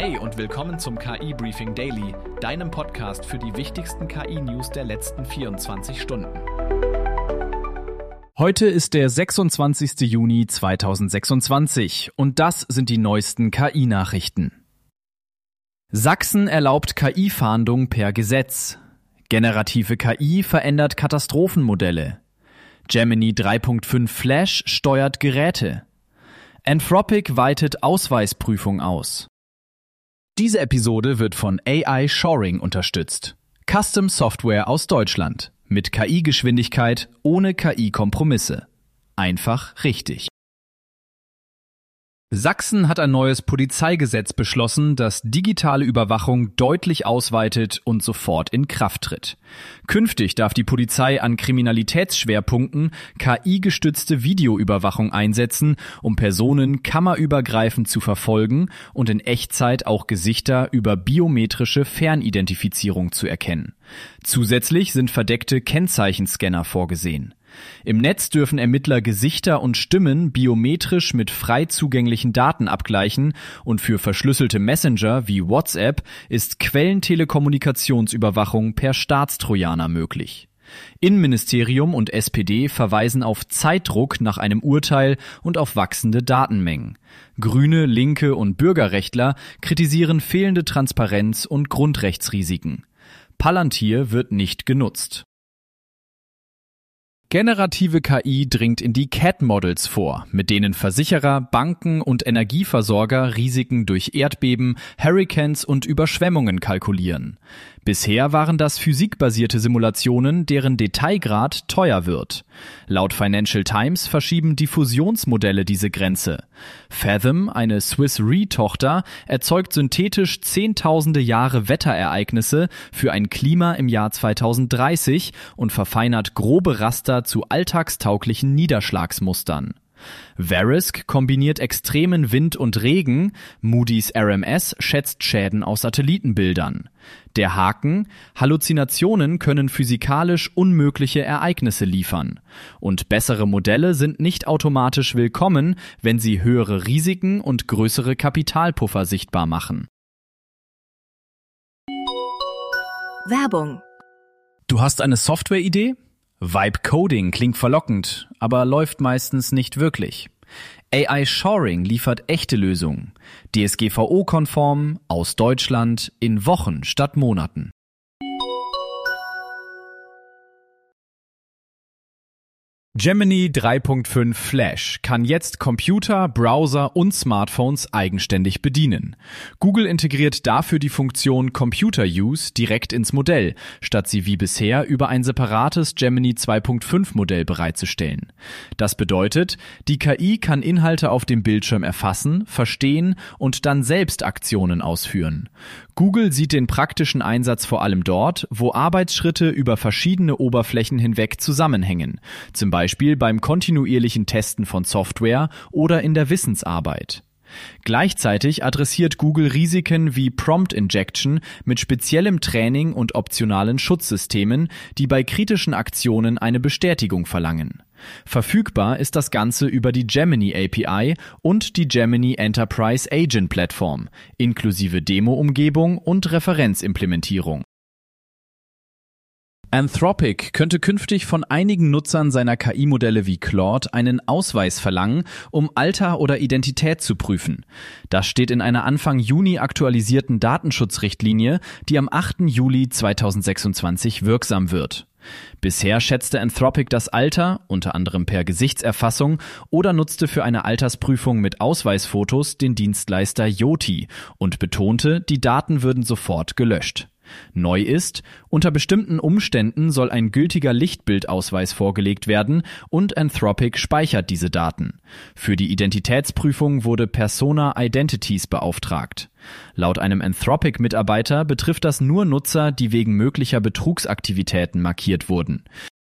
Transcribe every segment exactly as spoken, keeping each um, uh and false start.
Hey und willkommen zum K I-Briefing Daily, deinem Podcast für die wichtigsten K I-News der letzten vierundzwanzig Stunden. Heute ist der sechsundzwanzigster Juni zweitausendsechsundzwanzig und das sind die neuesten K I-Nachrichten. Sachsen erlaubt K I-Fahndung per Gesetz. Generative K I verändert Katastrophenmodelle. Gemini drei Punkt fünf Flash steuert Geräte. Anthropic weitet Ausweisprüfung aus. Diese Episode wird von A I Shoring unterstützt. Custom Software aus Deutschland. Mit K I-Geschwindigkeit, ohne K I-Kompromisse. Einfach richtig. Sachsen hat ein neues Polizeigesetz beschlossen, das digitale Überwachung deutlich ausweitet und sofort in Kraft tritt. Künftig darf die Polizei an Kriminalitätsschwerpunkten K I-gestützte Videoüberwachung einsetzen, um Personen kammerübergreifend zu verfolgen und in Echtzeit auch Gesichter über biometrische Fernidentifizierung zu erkennen. Zusätzlich sind verdeckte Kennzeichenscanner vorgesehen. Im Netz dürfen Ermittler Gesichter und Stimmen biometrisch mit frei zugänglichen Daten abgleichen und für verschlüsselte Messenger wie WhatsApp ist Quellentelekommunikationsüberwachung per Staatstrojaner möglich. Innenministerium und S P D verweisen auf Zeitdruck nach einem Urteil und auf wachsende Datenmengen. Grüne, Linke und Bürgerrechtler kritisieren fehlende Transparenz und Grundrechtsrisiken. Palantir wird nicht genutzt. Generative K I dringt in die C A D-Models vor, mit denen Versicherer, Banken und Energieversorger Risiken durch Erdbeben, Hurricanes und Überschwemmungen kalkulieren. Bisher waren das physikbasierte Simulationen, deren Detailgrad teuer wird. Laut Financial Times verschieben Diffusionsmodelle diese Grenze. Fathom, eine Swiss Re-Tochter, erzeugt synthetisch zehntausende Jahre Wetterereignisse für ein Klima im Jahr zweitausenddreißig und verfeinert grobe Raster zu alltagstauglichen Niederschlagsmustern. Verisk kombiniert extremen Wind und Regen, Moody's R M S schätzt Schäden aus Satellitenbildern. Der Haken: Halluzinationen können physikalisch unmögliche Ereignisse liefern. Und bessere Modelle sind nicht automatisch willkommen, wenn sie höhere Risiken und größere Kapitalpuffer sichtbar machen. Werbung. Du hast eine Softwareidee? Vibe Coding klingt verlockend, aber läuft meistens nicht wirklich. A I Shoring liefert echte Lösungen. D S G V O-konform, aus Deutschland, in Wochen statt Monaten. Gemini drei Punkt fünf Flash kann jetzt Computer, Browser und Smartphones eigenständig bedienen. Google integriert dafür die Funktion Computer Use direkt ins Modell, statt sie wie bisher über ein separates Gemini zwei Punkt fünf Modell bereitzustellen. Das bedeutet, die K I kann Inhalte auf dem Bildschirm erfassen, verstehen und dann selbst Aktionen ausführen. Google sieht den praktischen Einsatz vor allem dort, wo Arbeitsschritte über verschiedene Oberflächen hinweg zusammenhängen, zum Beispiel beim kontinuierlichen Testen von Software oder in der Wissensarbeit. Gleichzeitig adressiert Google Risiken wie Prompt Injection mit speziellem Training und optionalen Schutzsystemen, die bei kritischen Aktionen eine Bestätigung verlangen. Verfügbar ist das Ganze über die Gemini A P I und die Gemini Enterprise Agent Plattform, inklusive Demo-Umgebung und Referenzimplementierung. Anthropic könnte künftig von einigen Nutzern seiner K I-Modelle wie Claude einen Ausweis verlangen, um Alter oder Identität zu prüfen. Das steht in einer Anfang Juni aktualisierten Datenschutzrichtlinie, die am achten Juli zweitausendsechsundzwanzig wirksam wird. Bisher schätzte Anthropic das Alter, unter anderem per Gesichtserfassung, oder nutzte für eine Altersprüfung mit Ausweisfotos den Dienstleister Yoti und betonte, die Daten würden sofort gelöscht. Neu ist, unter bestimmten Umständen soll ein gültiger Lichtbildausweis vorgelegt werden und Anthropic speichert diese Daten. Für die Identitätsprüfung wurde Persona Identities beauftragt. Laut einem Anthropic-Mitarbeiter betrifft das nur Nutzer, die wegen möglicher Betrugsaktivitäten markiert wurden.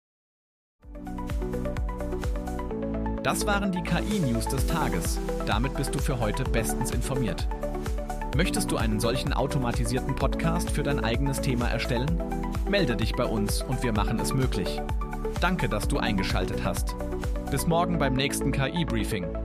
Das waren die K I-News des Tages. Damit bist du für heute bestens informiert. Möchtest du einen solchen automatisierten Podcast für dein eigenes Thema erstellen? Melde dich bei uns und wir machen es möglich. Danke, dass du eingeschaltet hast. Bis morgen beim nächsten K I-Briefing.